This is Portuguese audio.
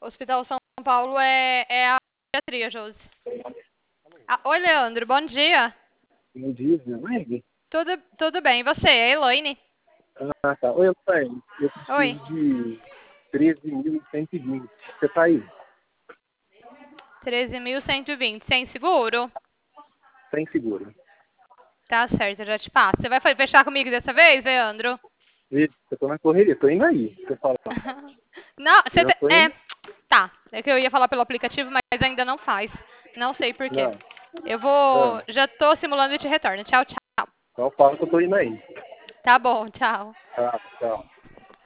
Hospital São Paulo é a pediatria, Josi. Ah, oi, Leandro, bom dia. Bom dia, minha mãe. Tudo bem, e você? É a Elaine? Ah, tá. Oi, mãe. Eu Oi. preciso de 13.120. Você tá aí? 13.120, sem seguro? Sem seguro. Tá certo, eu já te passo. Você vai fechar comigo dessa vez, Leandro? Vixe, eu tô na correria, tô indo aí. Você fala, Não, eu já tô indo? tá. É que eu ia falar pelo aplicativo, mas ainda não faz. Não sei por quê. Não. Eu vou. Ah, Já tô simulando e te retorno. Tchau, tchau. então fala que eu tô indo aí. Tá bom, tchau. Tá, tchau.